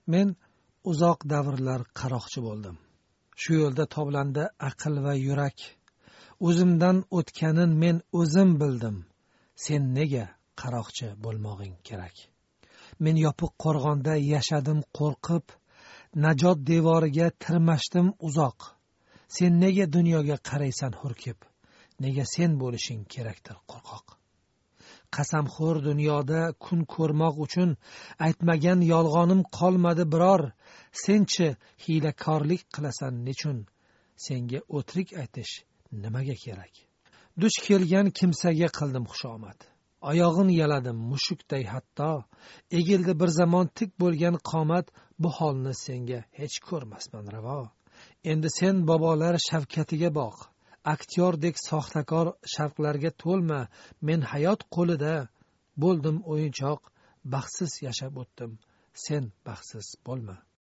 Men uzoq davrlar qaroqchi bo'ldim. Shu yo'lda toblandi aql va yurak. O'zimdan o'tganin men o'zim bildim. Sen nega qaroqchi bo'lmog'ing kerak? Men yopiq qo'rg'onda yashadim qo'rqib, najot devoriga tirmashdim uzoq. Sen nega dunyoga qaraysan hurkib? Nega sen bo'lishing kerakdir qo'rqoq? Qasamxo'r dunyoda kun ko'rmoq uchun aytmagan yolg'onim qolmadi biror. Senchi hiylakorlik qilasan nechun? Senga o'trik aytish nimaga kerak? Duch kelgan kimsaga qildim xushomad. Oyog'in yaladim mushukday hatto. Egildi bir zamon tik bo'lgan qomat, bu holni senga hech ko'rmasman ravo. Endi sen bobolar shavkatiga boq. Aktyordek soxtakor shavqlarga to'lma. Men hayot qo'lida bo'ldim o'yinchoq, baxtsiz yashab o'tdim. Sen baxtsiz bo'lma.